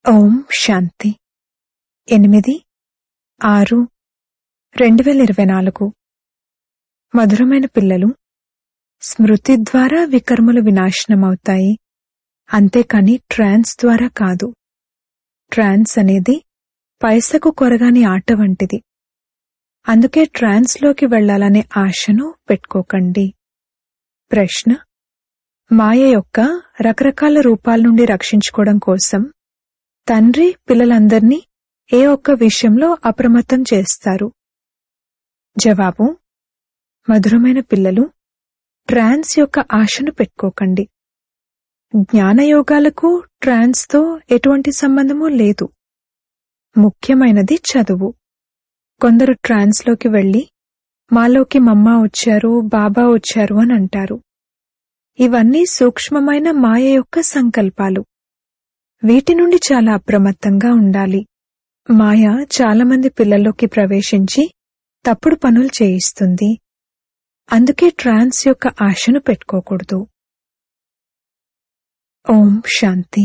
ఓం శాంతి 8/6/2024 మధురమైన పిల్లలు, స్మృతి ద్వారా వికర్మలు వినాశనమవుతాయి, అంతేకాని ట్రాన్స్ ద్వారా కాదు. ట్రాన్స్ అనేది పైసకు కొరగాని ఆట వంటిది. అందుకే ట్రాన్స్లోకి వెళ్లాలనే ఆశను పెట్టుకోకండి. ప్రశ్న: మాయ యొక్క రకరకాల రూపాల నుండి రక్షించుకోవడం కోసం తండ్రి పిల్లలందర్నీ ఏ ఒక్క విషయంలో అప్రమత్తం చేస్తారు? జవాబు: మధురమైన పిల్లలు, ట్రాన్స్ యొక్క ఆశను పెట్టుకోకండి. జ్ఞానయోగాలకు ట్రాన్స్తో ఎటువంటి సంబంధమూ లేదు. ముఖ్యమైనది చదువు. కొందరు ట్రాన్స్లోకి వెళ్లి మాలోకి మమ్మా వచ్చారు, బాబా వచ్చారు అని అంటారు. ఇవన్నీ సూక్ష్మమైన మాయ యొక్క సంకల్పాలు. వీటి నుండి చాలా అప్రమత్తంగా ఉండాలి. మాయ చాలామంది పిల్లల్లోకి ప్రవేశించి తప్పుడు పనులు చేయిస్తుంది. అందుకే ట్రాన్స్ యొక్క ఆశను పెట్టుకోకూడదు. ఓం శాంతి.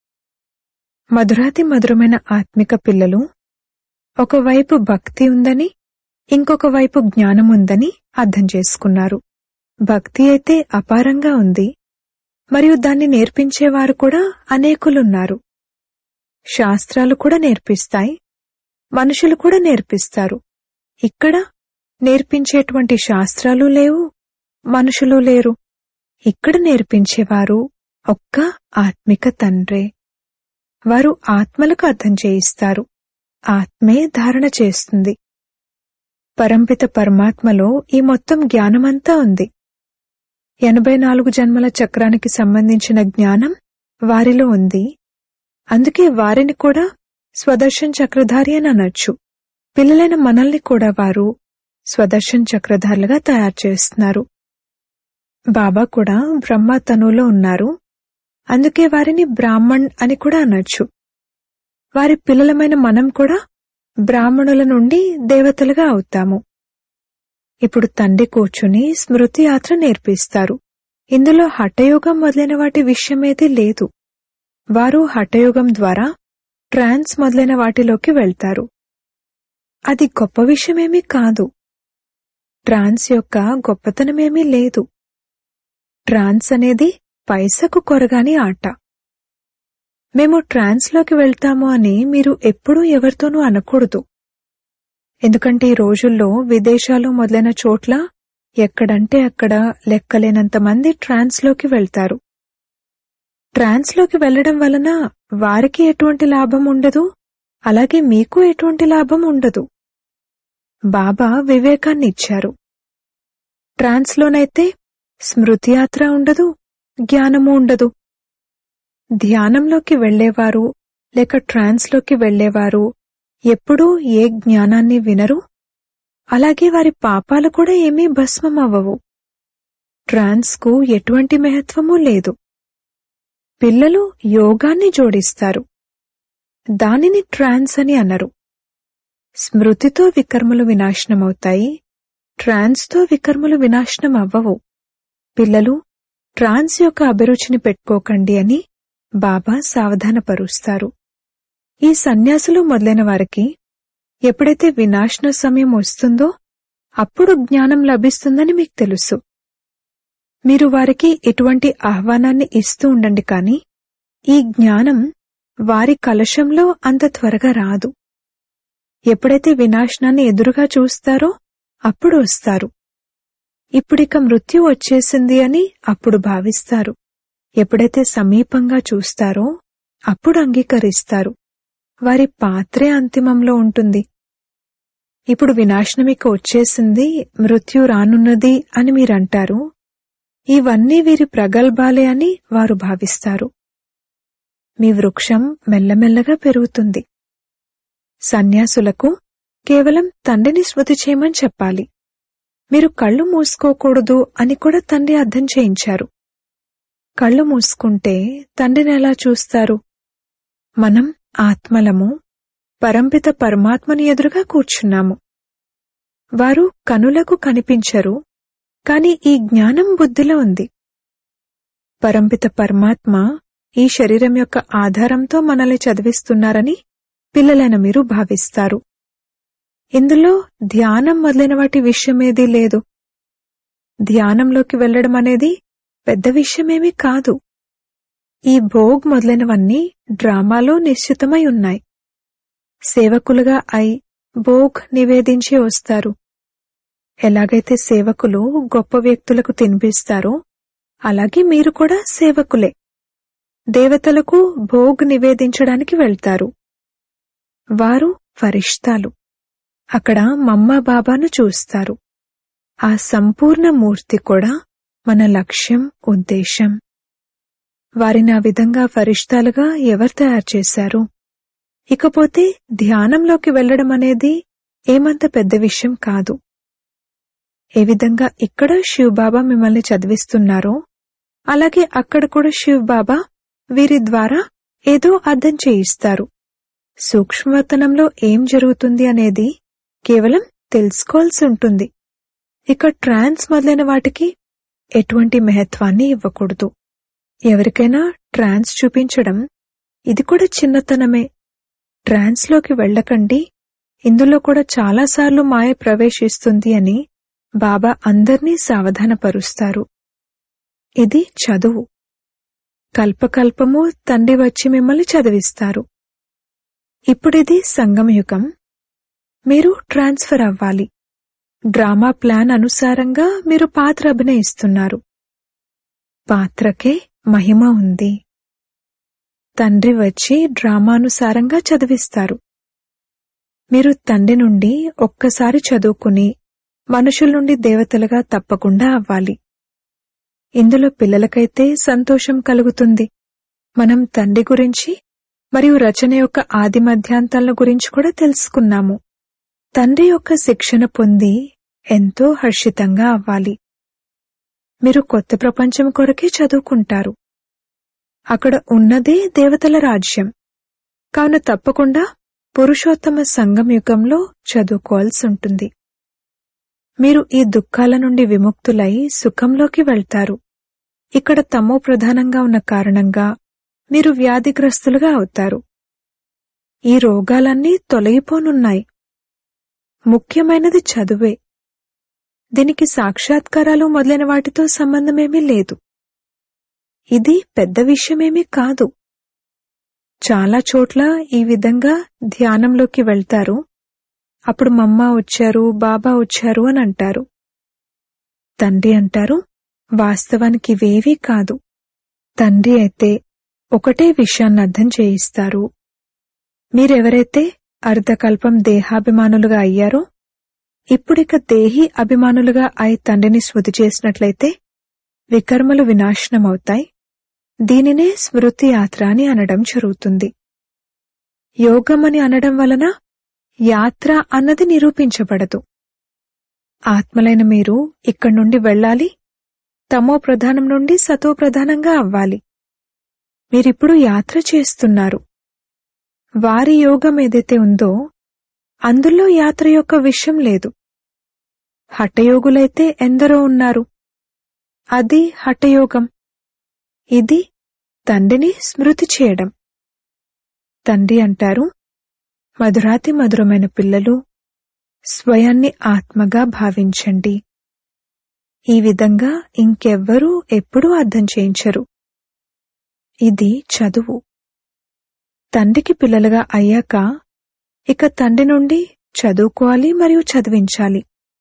మధురాతి మధురమైన ఆత్మిక పిల్లలు, ఒకవైపు భక్తి ఉందని, ఇంకొక వైపు జ్ఞానం ఉందని అర్థం చేసుకున్నారు. భక్తి అయితే అపారంగా ఉంది, మరియు దాన్ని నేర్పించేవారు కూడా అనేకులున్నారు. శాస్త్రాలు కూడా నేర్పిస్తాయి, మనుషులు కూడా నేర్పిస్తారు. ఇక్కడ నేర్పించేటువంటి శాస్త్రాలు లేవు, మనుషులు లేరు. ఇక్కడ నేర్పించేవారు ఒక్క ఆత్మిక తండ్రే. వారు ఆత్మలకు అర్థం చేయిస్తారు. ఆత్మే ధారణ చేస్తుంది. పరంపిత పరమాత్మలో ఈ మొత్తం జ్ఞానమంతా ఉంది. 84 జన్మల చక్రానికి సంబంధించిన జ్ఞానం వారిలో ఉంది. అందుకే వారిని కూడా స్వదర్శన్ చక్రధారి అని అనొచ్చు. పిల్లలైన మనల్ని కూడా వారు స్వదర్శన్ చక్రధారులుగా తయారు చేస్తున్నారు. బాబా కూడా బ్రహ్మ తనువులో ఉన్నారు. అందుకే వారిని బ్రాహ్మణ్ అని కూడా అనొచ్చు. వారి పిల్లలమైన మనం కూడా బ్రాహ్మణుల నుండి దేవతలుగా అవుతాము. ఇప్పుడు తండ్రి కూర్చుని స్మృతి యాత్ర నేర్పిస్తారు. ఇందులో హఠయోగం మొదలైన వాటి విషయమేదీ లేదు. వారు హఠయోగం ద్వారా ట్రాన్స్ మొదలైన వాటిలోకి వెళ్తారు. అది గొప్ప విషయమేమీ కాదు. ట్రాన్స్ యొక్క గొప్పతనమేమీ లేదు. ట్రాన్స్ అనేది పైసకు కొరగాని ఆట. మేము ట్రాన్స్లోకి వెళ్తాము అని మీరు ఎప్పుడూ ఎవరితోనూ అనకూడదు. ఎందుకంటే ఈ రోజుల్లో విదేశాలు మొదలైన చోట్ల ఎక్కడంటే అక్కడ లెక్కలేనంత మంది ట్రాన్స్లోకి వెళ్తారు. ట్రాన్స్లోకి వెళ్లడం వలన వారికి ఎటువంటి లాభం ఉండదు, అలాగే మీకు ఎటువంటి లాభం ఉండదు. బాబా వివేకాన్ని ఇచ్చారు. ట్రాన్స్లోనైతే స్మృతి యాత్ర ఉండదు, జ్ఞానము ఉండదు. ధ్యానంలోకి వెళ్లేవారు లేక ట్రాన్స్లోకి వెళ్లేవారు ఎప్పుడూ ఏ జ్ఞానాన్ని వినరు, అలాగే వారి పాపాలు కూడా ఏమీ భస్మమవ్వవు. ట్రాన్స్కు ఎటువంటి మహత్వమూ లేదు. పిల్లలు యోగాన్ని జోడిస్తారు, దానిని ట్రాన్స్ అని అనరు. స్మృతితో వికర్మలు వినాశనమవుతాయి, ట్రాన్స్తో వికర్మలు వినాశనం అవ్వవు. పిల్లలు ట్రాన్స్ యొక్క అభిరుచిని పెట్టుకోకండి అని బాబా సావధానపరుస్తారు. ఈ సన్యాసులు మొదలైన వారికి ఎప్పుడైతే వినాశన సమయం వస్తుందో అప్పుడు జ్ఞానం లభిస్తుందని మీకు తెలుసు. మీరు వారికి ఇటువంటి ఆహ్వానాన్ని ఇస్తూ ఉండండి, కానీ ఈ జ్ఞానం వారి కలశంలో అంత త్వరగా రాదు. ఎప్పుడైతే వినాశనాన్ని ఎదురుగా చూస్తారో అప్పుడు వస్తారు. ఇప్పుడిక మృత్యు వచ్చేసింది అని అప్పుడు భావిస్తారు. ఎప్పుడైతే సమీపంగా చూస్తారో అప్పుడు అంగీకరిస్తారు. వారి పాత్రే అంతిమంలో ఉంటుంది. ఇప్పుడు వినాశనమిక వచ్చేసింది, మృత్యు రానున్నది అని మీరంటారు. ఇవన్నీ వీరి ప్రగల్భాలే అని వారు భావిస్తారు. మీ వృక్షం మెల్లమెల్లగా పెరుగుతుంది. సన్యాసులకు కేవలం తండ్రిని స్మృతి చేయమని చెప్పాలి. మీరు కళ్ళు మూసుకోకూడదు అని కూడా తండ్రి అర్థం చేయించారు. కళ్ళు మూసుకుంటే తండ్రిని ఎలా చూస్తారు? మనం ఆత్మలము, పరంపిత పరమాత్మని ఎదురుగా కూర్చున్నాము. వారు కనులకు కనిపించరు, కాని ఈ జ్ఞానం బుద్ధిలో ఉంది. పరంపిత పరమాత్మ ఈ శరీరం యొక్క ఆధారంతో మనల్ని చదివిస్తున్నారని పిల్లలైన మీరు భావిస్తారు. ఇందులో ధ్యానం మొదలైన వాటి విషయమేదీ లేదు. ధ్యానంలోకి వెళ్లడం అనేది పెద్ద విషయమేమీ కాదు. ఈ భోగ్ మొదలైనవన్నీ డ్రామాలో నిశ్చితమై ఉన్నాయి. సేవకులుగా అయి భోగ్ నివేదించి వస్తారు. ఎలాగైతే సేవకులు గొప్ప వ్యక్తులకు తినిపిస్తారో అలాగే మీరు కూడా సేవకులే. దేవతలకు భోగ్ నివేదించడానికి వెళ్తారు. వారు ఫరిష్తాలు. అక్కడ మమ్మా బాబాను చూస్తారు. ఆ సంపూర్ణ మూర్తి కూడా మన లక్ష్యం, ఉద్దేశం. వారిని ఆ విధంగా ఫరిష్తాలుగా ఎవరు తయారు చేశారు? ఇకపోతే ధ్యానంలోకి వెళ్లడం అనేది ఏమంత పెద్ద విషయం కాదు. ఏ విధంగా ఇక్కడ శివబాబా మిమ్మల్ని చదివిస్తున్నారో అలాగే అక్కడ కూడా శివబాబా వీరి ద్వారా ఏదో అర్థం చేయిస్తారు. సూక్ష్మవతనంలో ఏం జరుగుతుంది అనేది కేవలం తెలుసుకోవాల్సి ఉంటుంది. ఇక ట్రాన్స్ మొదలైన వాటికి ఎటువంటి మహత్వాన్ని ఇవ్వకూడదు. ఎవరికైనా ట్రాన్స్ చూపించడం ఇది కూడా చిన్నతనమే. ట్రాన్స్లోకి వెళ్లకండి, ఇందులో కూడా చాలాసార్లు మాయ ప్రవేశిస్తుంది అని బాబా అందర్నీ సావధానపరుస్తారు. ఇది చదువు. కల్పకల్పము తండ్రి వచ్చి మిమ్మల్ని చదివిస్తారు. ఇప్పుడిది సంగమయుగం. మీరు ట్రాన్స్ఫర్ అవ్వాలి. డ్రామా ప్లాన్ అనుసారంగా మీరు పాత్ర అభినయిస్తున్నారు. పాత్రకే మహిమ ఉంది. తండ్రి వచ్చి డ్రామానుసారంగా చదివిస్తారు. మీరు తండ్రి నుండి ఒక్కసారి చదువుకుని మనుషుల నుండి దేవతలుగా తప్పకుండా అవ్వాలి. ఇందులో పిల్లలకైతే సంతోషం కలుగుతుంది. మనం తండ్రి గురించి మరియు రచన యొక్క ఆది మధ్యాంతాల గురించి కూడా తెలుసుకున్నాము. తండ్రి యొక్క శిక్షణ పొంది ఎంతో హర్షితంగా అవ్వాలి. మీరు కొత్త ప్రపంచం కొరకే చదువుకుంటారు. అక్కడ ఉన్నదే దేవతల రాజ్యం. కావున తప్పకుండా పురుషోత్తమ సంగం యుగంలో చదువుకోవాల్సి ఉంటుంది. మీరు ఈ దుఃఖాల నుండి విముక్తులై సుఖంలోకి వెళ్తారు. ఇక్కడ తమో ప్రధానంగా ఉన్న కారణంగా మీరు వ్యాధిగ్రస్తులుగా అవుతారు. ఈ రోగాలన్నీ తొలగిపోనున్నాయి. ముఖ్యమైనది చదువే. దీనికి సాక్షాత్కారాలు మొదలైన వాటితో సంబంధమేమీ లేదు. ఇది పెద్ద విషయమేమీ కాదు. చాలా చోట్ల ఈ విధంగా ధ్యానంలోకి వెళ్తారు. అప్పుడు మమ్మ వచ్చారు, బాబా వచ్చారు అని అంటారు. తండ్రి అంటారు, వాస్తవానికి ఇవేవీ కాదు. తండ్రి అయితే ఒకటే విషయాన్ని అర్థం చేయిస్తారు. మీరెవరైతే అర్ధకల్పం దేహాభిమానులుగా అయ్యారో ఇప్పుడిక దేహీ అభిమానులుగా అయి తండ్రిని స్మృతి చేసినట్లయితే వికర్మలు వినాశనమవుతాయి. దీనినే స్మృతి యాత్ర అని అనడం జరుగుతుంది. యోగమని అనడం వలన యాత్ర అన్నది నిరూపించబడదు. ఆత్మలైన మీరు ఇక్కడి నుండి వెళ్ళాలి. తమో ప్రధానం నుండి సతో ప్రధానంగా అవ్వాలి. మీరిప్పుడు యాత్ర చేస్తున్నారు. వారి యోగం ఏదైతే ఉందో అందులో యాత్ర యొక్క విషయం లేదు. హఠయోగులైతే ఎందరో ఉన్నారు. అది హఠయోగం. ఇది తండ్రిని స్మృతి చేయడం. తండ్రి అంటారు, మధురాతి మధురమైన పిల్లలు, స్వయాన్ని ఆత్మగా భావించండి. ఈ విధంగా ఇంకెవ్వరూ ఎప్పుడూ అర్థం చేయించరు. ఇది చదువు. తండ్రికి పిల్లలుగా అయ్యాక ఇక తండ్రి నుండి చదువుకోవాలి మరియు చదివించాలి.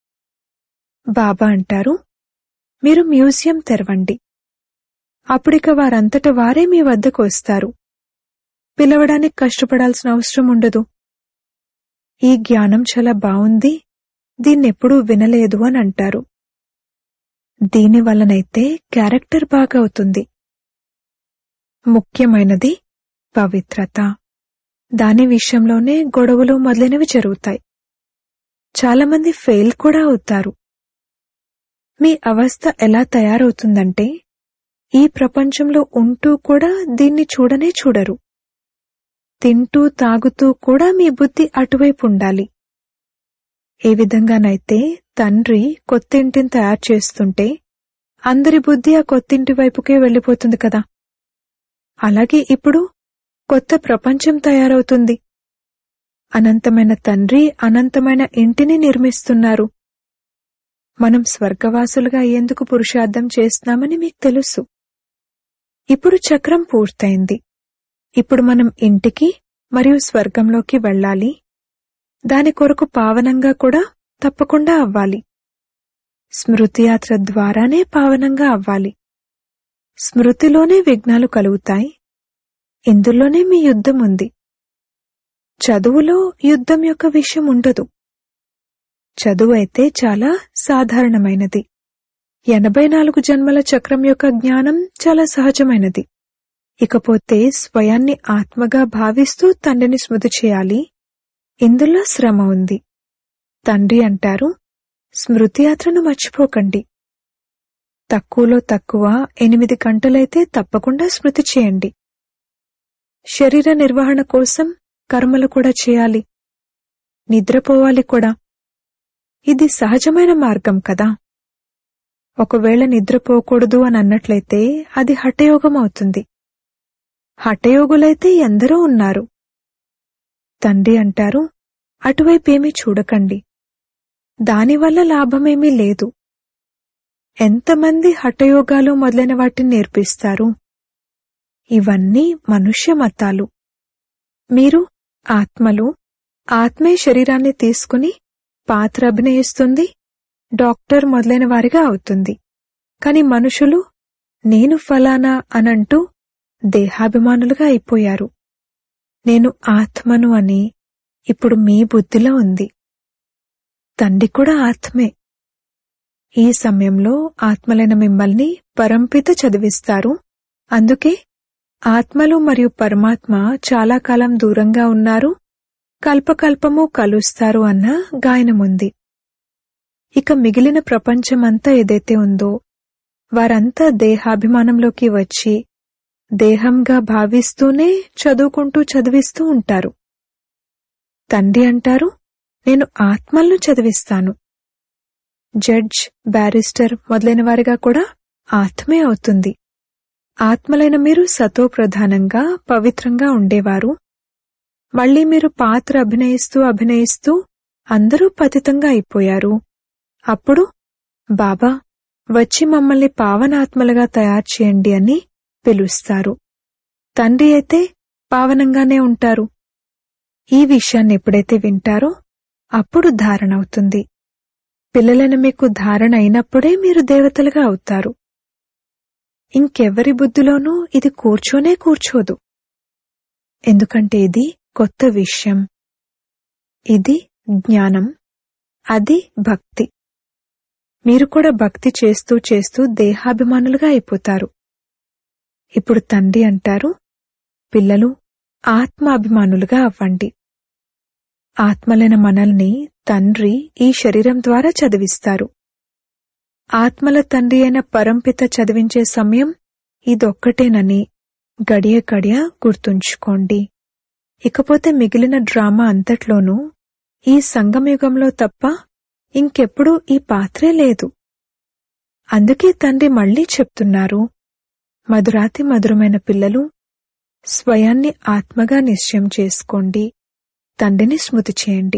బాబా అంటారు, మీరు మ్యూజియం తెరవండి. అప్పుడిక వారంతట వారే మీ వద్దకు వస్తారు. పిలవడానికి కష్టపడాల్సిన అవసరం ఉండదు. ఈ జ్ఞానం చాలా బావుంది, దీన్నెప్పుడూ వినలేదు అని అంటారు. దీనివల్లనైతే క్యారెక్టర్ బాగా అవుతుంది. ముఖ్యమైనది పవిత్రత. దాని విషయంలోనే గొడవలు మొదలైనవి జరుగుతాయి. చాలామంది ఫెయిల్ కూడా అవుతారు. మీ అవస్థ ఎలా తయారవుతుందంటే ఈ ప్రపంచంలో ఉంటూ కూడా దీన్ని చూడనే చూడరు. తింటూ తాగుతూ కూడా మీ బుద్ధి అటువైపు ఉండాలి. ఏ విధంగానైతే తండ్రి కొత్తింటిని తయారు చేస్తుంటే అందరి బుద్ధి ఆ కొత్తింటి వైపుకే వెళ్ళిపోతుంది కదా. అలాగే ఇప్పుడు కొత్త ప్రపంచం తయారవుతుంది. అనంతమైన తండ్రి అనంతమైన ఇంటిని నిర్మిస్తున్నారు. మనం స్వర్గవాసులుగా అయ్యేందుకు పురుషార్థం చేస్తున్నామని మీకు తెలుసు. ఇప్పుడు చక్రం పూర్తయింది. ఇప్పుడు మనం ఇంటికి మరియు స్వర్గంలోకి వెళ్ళాలి. దాని కొరకు పావనంగా కూడా తప్పకుండా అవ్వాలి. స్మృతియాత్ర ద్వారానే పావనంగా అవ్వాలి. స్మృతిలోనే విఘ్నాలు కలుగుతాయి. ఇందులోనే మీ యుద్ధం ఉంది. చదువులో యుద్ధం యొక్క విషయం ఉండదు. చదువు అయితే చాలా సాధారణమైనది. 84 జన్మల చక్రం యొక్క జ్ఞానం చాలా సహజమైనది. ఇకపోతే స్వయాన్ని ఆత్మగా భావిస్తూ తండ్రిని స్మృతి చేయాలి. ఇందులో శ్రమ ఉంది. తండ్రి అంటారు, స్మృతియాత్రను మర్చిపోకండి. తక్కువలో తక్కువ 8 గంటలైతే తప్పకుండా స్మృతి చేయండి. శరీర నిర్వహణ కోసం కర్మలు కూడా చేయాలి. నిద్రపోవాలి కూడా. ఇది సహజమైన మార్గం కదా. ఒకవేళ నిద్రపోకూడదు అని అన్నట్లయితే అది హఠయోగం అవుతుంది. హఠయోగులైతే ఎందరో ఉన్నారు. తండ్రి అంటారు, అటువైపేమీ చూడకండి. దానివల్ల లాభమేమీ లేదు. ఎంతమంది హఠయోగాలు మొదలైన వాటిని నేర్పిస్తారు? ఇవన్నీ మనుష్య మతాలు. మీరు ఆత్మలు. ఆత్మే శరీరాన్ని తీసుకుని పాత్ర అభినయిస్తుంది, డాక్టర్ మొదలైన వారిగా అవుతుంది. కాని మనుషులు నేను ఫలానా అనంటూ దేహాభిమానులుగా అయిపోయారు. నేను ఆత్మను అని ఇప్పుడు మీ బుద్ధిలో ఉంది. తండ్రి కూడా ఆత్మే. ఈ సమయంలో ఆత్మలైన మిమ్మల్ని పరంపిత చదివిస్తారు. అందుకే ఆత్మలు మరియు పరమాత్మ చాలా కాలం దూరంగా ఉన్నారు, కల్పకల్పము కలుస్తారు అన్న గాయనముంది. ఇక మిగిలిన ప్రపంచమంతా ఏదైతే ఉందో వారంతా దేహాభిమానంలోకి వచ్చి దేహంగా భావిస్తూనే చదువుకుంటూ చదివిస్తూ ఉంటారు. తండ్రి అంటారు, నేను ఆత్మలను చదివిస్తాను. జడ్జ్, బ్యారిస్టర్ మొదలైన వారిగా కూడా ఆత్మే అవుతుంది. ఆత్మలైన మీరు సతో ప్రధానంగా పవిత్రంగా ఉండేవారు. మళ్లీ మీరు పాత్ర అభినయిస్తూ అందరూ పతితంగా అయిపోయారు. అప్పుడు బాబా వచ్చి మమ్మల్ని పావనాత్మలుగా తయారు చేయండి అని పిలుస్తారు. తండ్రి అయితే పావనంగానే ఉంటారు. ఈ విషయాన్ని ఎప్పుడైతే వింటారో అప్పుడు ధారణ అవుతుంది. పిల్లలైన మీకు ధారణ అయినప్పుడే మీరు దేవతలుగా అవుతారు. ఇంకెవ్వరి బుద్ధిలోనూ ఇది కూర్చోదు. ఎందుకంటే ఇది కొత్త విషయం. ఇది జ్ఞానం, అది భక్తి. మీరు కూడా భక్తి చేస్తూ చేస్తూ దేహాభిమానులుగా అయిపోతారు. ఇప్పుడు తండ్రి అంటారు, పిల్లలు ఆత్మాభిమానులుగా అవ్వండి. ఆత్మలైన మనల్ని తండ్రి ఈ శరీరం ద్వారా చదివిస్తారు. ఆత్మల తండ్రి అయిన పరంపిత చదివించే సమయం ఇదొక్కటేనని గడియ గడియ గుర్తుంచుకోండి. ఇకపోతే మిగిలిన డ్రామా అంతట్లోనూ ఈ సంగమయుగంలో తప్ప ఇంకెప్పుడూ ఈ పాత్రే లేదు. అందుకే తండ్రి మళ్లీ చెప్తున్నారు, మధురాతి మధురమైన పిల్లలు, స్వయాన్ని ఆత్మగా నిశ్చయం చేసుకోండి, తండ్రిని స్మృతి చేయండి.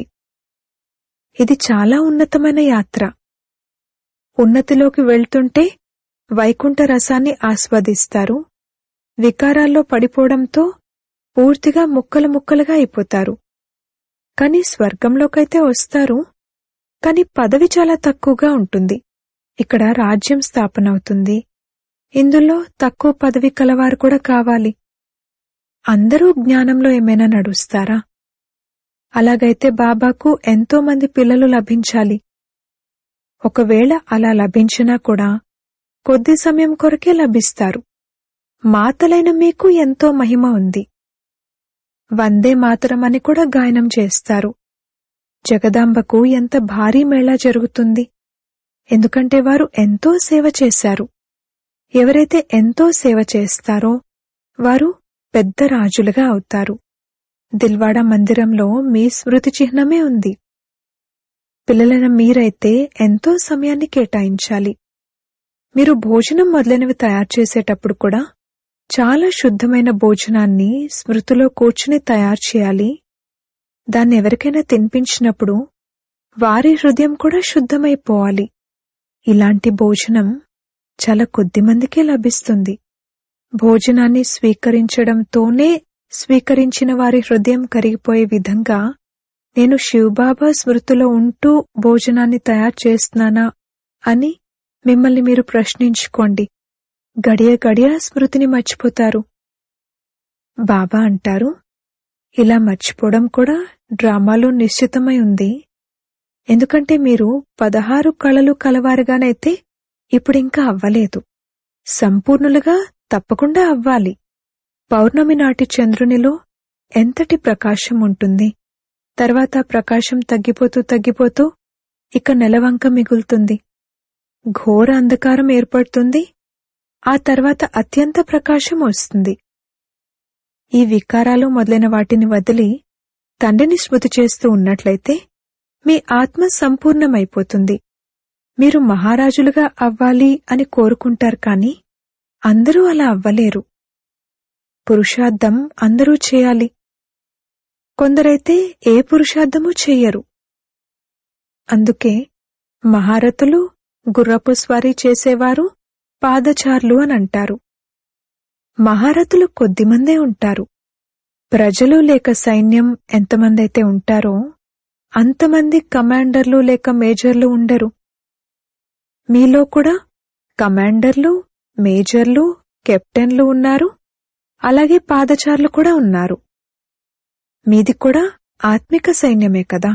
ఇది చాలా ఉన్నతమైన యాత్ర. ఉన్నతిలోకి వెళ్తుంటే వైకుంఠ రసాన్ని ఆస్వాదిస్తారు. వికారాల్లో పడిపోవడంతో పూర్తిగా ముక్కలు ముక్కలుగా అయిపోతారు. కాని స్వర్గంలోకైతే వస్తారు, కాని పదవి చాలా తక్కువగా ఉంటుంది. ఇక్కడ రాజ్యం స్థాపన అవుతుంది. ఇందులో తక్కువ పదవి కలవారు కూడా కావాలి. అందరూ జ్ఞానంలో ఏమైనా నడుస్తారా? అలాగైతే బాబాకు ఎంతో మంది పిల్లలు లభించాలి. ఒకవేళ అలా లభించినా కూడా కొద్ది సమయం కొరకే లభిస్తారు. మాతలైన మీకు ఎంతో మహిమ ఉంది. వందే మాతరం అని కూడా గాయనం చేస్తారు. జగదాంబకు ఎంత భారీ మేళా జరుగుతుంది. ఎందుకంటే వారు ఎంతో సేవ చేశారు. ఎవరైతే ఎంతో సేవ చేస్తారో వారు పెద్ద రాజులుగా అవుతారు. దిల్వాడా మందిరంలో మీ స్మృతి చిహ్నమే ఉంది. పిల్లలైన మీరైతే ఎంతో సమయాన్ని కేటాయించాలి. మీరు భోజనం మొదలైనవి తయారు చేసేటప్పుడు కూడా చాలా శుద్ధమైన భోజనాన్ని స్మృతిలో కూర్చుని తయారు చేయాలి. దాన్ని ఎవరికైనా తినిపించినప్పుడు వారి హృదయం కూడా శుద్ధమైపోవాలి. ఇలాంటి భోజనం చాలా కొద్దిమందికే లభిస్తుంది. భోజనాన్ని స్వీకరించడంతోనే స్వీకరించిన వారి హృదయం కరిగిపోయే విధంగా నేను శివబాబా స్మృతిలో ఉంటూ భోజనాన్ని తయారు చేస్తున్నానా అని మిమ్మల్ని మీరు ప్రశ్నించుకోండి. గడియ గడియ స్మృతిని మర్చిపోతారు. బాబా అంటారు, ఇలా మర్చిపోవడం కూడా డ్రామాలో నిశ్చితమై ఉంది. ఎందుకంటే మీరు 16 కళలు కలవారుగానైతే ఇప్పుడింకా అవ్వలేదు. సంపూర్ణులుగా తప్పకుండా అవ్వాలి. పౌర్ణమి నాటి చంద్రునిలో ఎంతటి ప్రకాశం ఉంటుంది. తర్వాత ప్రకాశం తగ్గిపోతూ తగ్గిపోతూ ఇక నెలవంక మిగులుతుంది. ఘోర అంధకారం ఏర్పడుతుంది. ఆ తర్వాత అత్యంత ప్రకాశం వస్తుంది. ఈ వికారాలు మొదలైన వాటిని వదిలి తండ్రిని స్మృతి చేస్తూ ఉన్నట్లయితే మీ ఆత్మ సంపూర్ణమైపోతుంది. మీరు మహారాజులుగా అవ్వాలి అని కోరుకుంటారు, కానీ అందరూ అలా అవ్వలేరు. పురుషార్థం అందరూ చేయాలి. కొందరైతే ఏ పురుషార్థమూ చెయ్యరు. అందుకే మహారథులు, గుర్రపు స్వారీ చేసేవారు పాదచారులు అని అంటారు. మహారథులు కొద్దిమందే ఉంటారు. ప్రజలు లేక సైన్యం ఎంతమందైతే ఉంటారో అంతమంది కమాండర్లు లేక మేజర్లు ఉండరు. మీలో కూడా కమాండర్లు, మేజర్లు, కెప్టెన్లు ఉన్నారు. అలాగే పాదచారులు కూడా ఉన్నారు. మీది కూడా ఆత్మిక సైన్యమే కదా.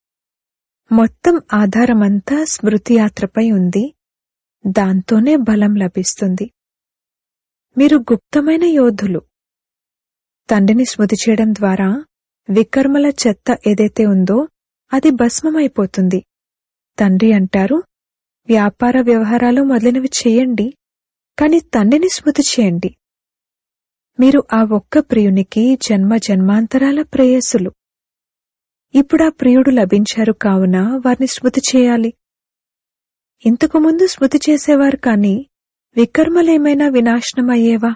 మొత్తం ఆధారమంతా స్మృతి యాత్రపై ఉంది. దాంతోనే బలం లభిస్తుంది. మీరు గుప్తమైన యోధులు. తండ్రిని స్మృతి చేయడం ద్వారా వికర్మల చెత్త ఏదైతే ఉందో అది భస్మమైపోతుంది. తండ్రి అంటారు, వ్యాపార వ్యవహారాలు మొదలైనవి చేయండి, కాని తండ్రిని స్మృతి చేయండి. మీరు ఆ ఒక్క ప్రియునికి జన్మ జన్మాంతరాల ప్రేయసులు. ఇప్పుడా ప్రియుడు లభించారు కావున వారిని స్మృతి చేయాలి. ఇంతకుముందు స్మృతి చేసేవారు, కాని వికర్మలేమైనా వినాశనమయ్యేవా?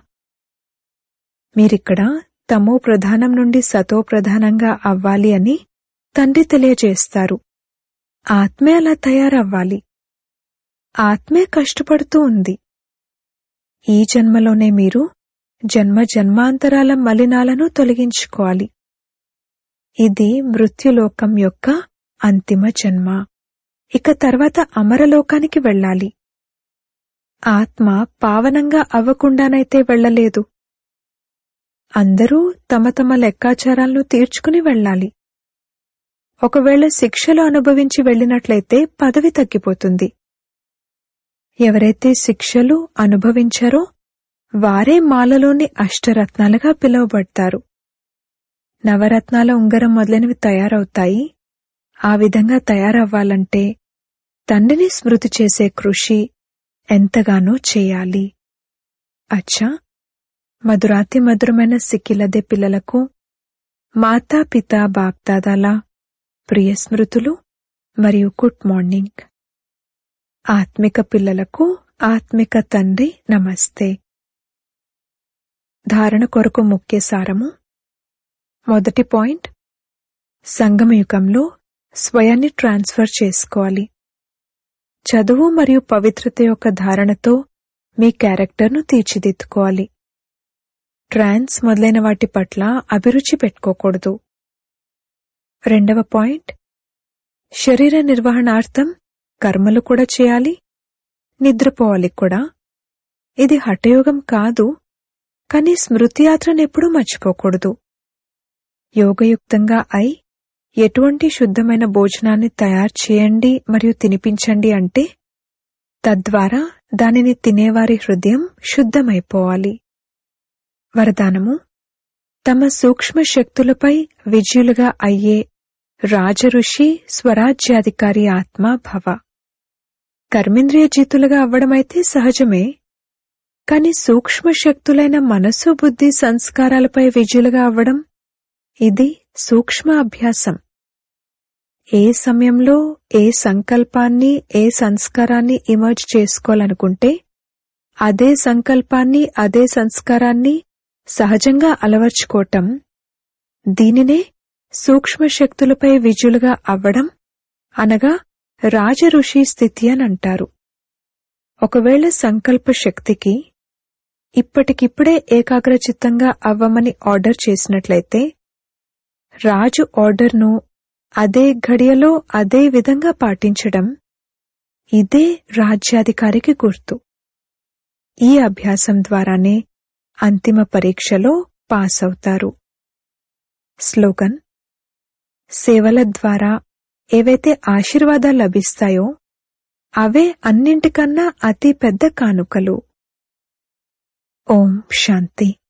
మీరిక్కడ తమో ప్రధానం నుండి సతో ప్రధానంగా అవ్వాలి అని తండ్రి తెలియజేస్తారు. ఆత్మే అలా తయారవ్వాలి. ఆత్మే కష్టపడుతూ ఉంది. ఈ జన్మలోనే మీరు జన్మ జన్మాంతరాల మలినాలను తొలగించుకోవాలి. ఇది మృత్యులోకం యొక్క అంతిమ జన్మ. ఇక తర్వాత అమరలోకానికి వెళ్ళాలి. ఆత్మ పావనంగా అవ్వకుండానైతే వెళ్లలేదు. అందరూ తమ తమ లెక్కాచారాలను తీర్చుకుని వెళ్ళాలి. ఒకవేళ శిక్షలు అనుభవించి వెళ్ళినట్లయితే పదవి తగ్గిపోతుంది. ఎవరైతే శిక్షలు అనుభవించారో వారే మాలలోని అష్టరత్నాలుగా పిలువబడతారు. నవరత్నాల ఉంగరం మొదలైనవి తయారవుతాయి. ఆ విధంగా తయారవ్వాలంటే తండ్రిని స్మృతి చేసే కృషి ఎంతగానో చేయాలి. అచ్చా, మధురాతి మధురమైన సిక్కిలదే పిల్లలకు మాతా పితా బాప్దాదాల ప్రియ స్మృతులు మరియు గుడ్ మార్నింగ్. ఆత్మిక పిల్లలకు ఆత్మిక తండ్రి నమస్తే. ధారణ కొరకు ముఖ్య సారము. మొదటి పాయింట్, సంగమయుగంలో స్వయాన్ని ట్రాన్స్ఫర్ చేసుకోవాలి. చదువు మరియు పవిత్రత యొక్క ధారణతో మీ క్యారెక్టర్ను తీర్చిదిద్దుకోవాలి. ట్రాన్స్ మొదలైన వాటి పట్ల అభిరుచి పెట్టుకోకూడదు. రెండవ పాయింట్, శరీర నిర్వహణార్థం కర్మలు కూడా చేయాలి, నిద్రపోవాలి కూడా. ఇది హఠయోగం కాదు, కానీ స్మృతి యాత్రనెప్పుడూ మర్చిపోకూడదు. యోగయుక్తంగా అయి ఎటువంటి శుద్ధమైన భోజనాన్ని తయారు చేయండి మరియు తినిపించండి అంటే తద్వారా దానిని తినేవారి హృదయం శుద్ధమైపోవాలి. వరదానము: తమ సూక్ష్మ శక్తులపై విజయులుగా అయ్యే రాజఋషి స్వరాజ్యాధికారి ఆత్మ భవ. కర్మేంద్రియ జీతులుగా అవ్వడమైతే సహజమే, కాని సూక్ష్మ శక్తులైన మనస్సు, బుద్ధి, సంస్కారాలపై విజయులుగా అవ్వడం ఇది సూక్ష్మ అభ్యాసం. ఏ సమయంలో ఏ సంకల్పాన్ని, ఏ సంస్కారాన్ని ఇమర్జ్ చేసుకోవాలనుకుంటే అదే సంకల్పాన్ని, అదే సంస్కారాన్ని సహజంగా అలవర్చుకోవటం, దీనినే సూక్ష్మ శక్తులపై విజులుగా అవ్వడం అనగా రాజఋషి స్థితి అనంటారు. ఒకవేళ సంకల్ప శక్తికి ఇప్పటికిప్పుడే ఏకాగ్రచిత్తంగా అవ్వమని ఆర్డర్ చేసినట్లయితే, రాజు ఆర్డర్ను అదే ఘడియలో అదే విధంగా పాటించడం, ఇదే రాజ్యాధికారికి గుర్తు. ఈ అభ్యాసం ద్వారానే అంతిమ పరీక్షలో పాస్ అవుతారు. స్లోగన్: సేవల ద్వారా ఏవైతే ఆశీర్వాదాలు లభిస్తాయో అవే అన్నింటికన్నా అతి పెద్ద కానుకలు. ఓం శాంతి.